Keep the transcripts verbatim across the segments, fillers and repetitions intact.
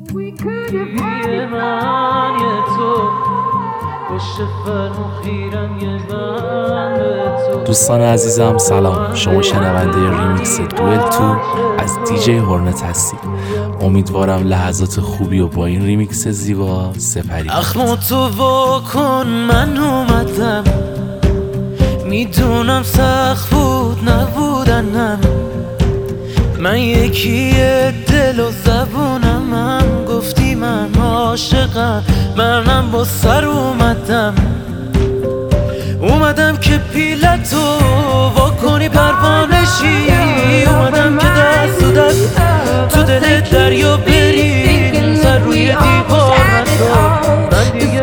دیوی من یه تو پشت فرمون خیرم یه من تو. دوستان عزیزم سلام، شما شنونده ریمیکس دوئل تو از دیجی هورنت هستید. امیدوارم لحظات خوبی و با این ریمیکس زیبا سپری. اخمو تو واکن من اومدم، میدونم سخت بود نبودنم، من یکی دل و زبونم، گفتی من عاشقم، منم با سر اومدم اومدم که پیلتو واکنی پروانشی، اومدم که دست و دست تو دل دریا بری، سر روی دیوار نزار من دیگه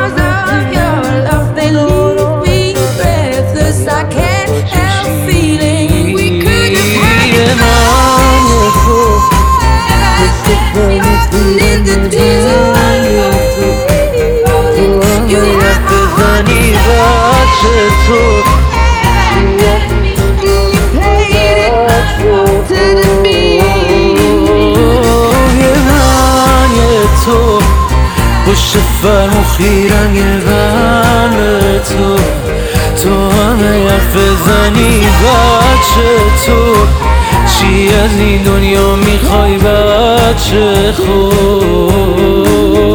پشت فرمون خیرم یه من تو، تو همه حرف بزنی بچه تو، چی از این دنیا میخوای بچه خوب.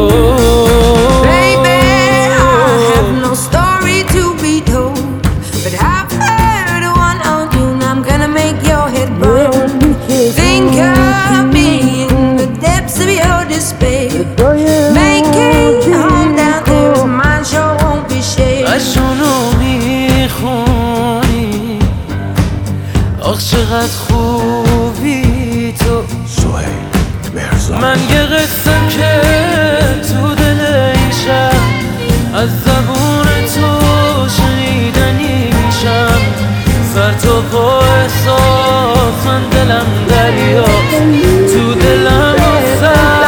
چقدر خوبی تو سهیل، من یه قصه که تو دل این شب از زبون تو شنیدنی میشم، سر تو با احساس من دلم دریا، تو دلم آزد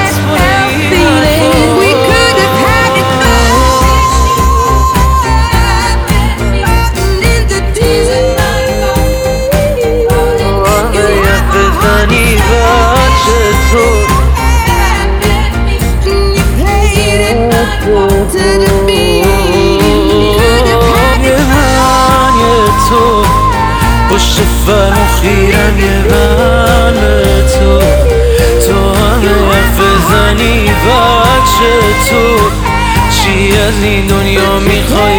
پشت فرمون خیرم یه من تو، تو همه حرف بزنی بچه تو، چی از این دنیا میخوای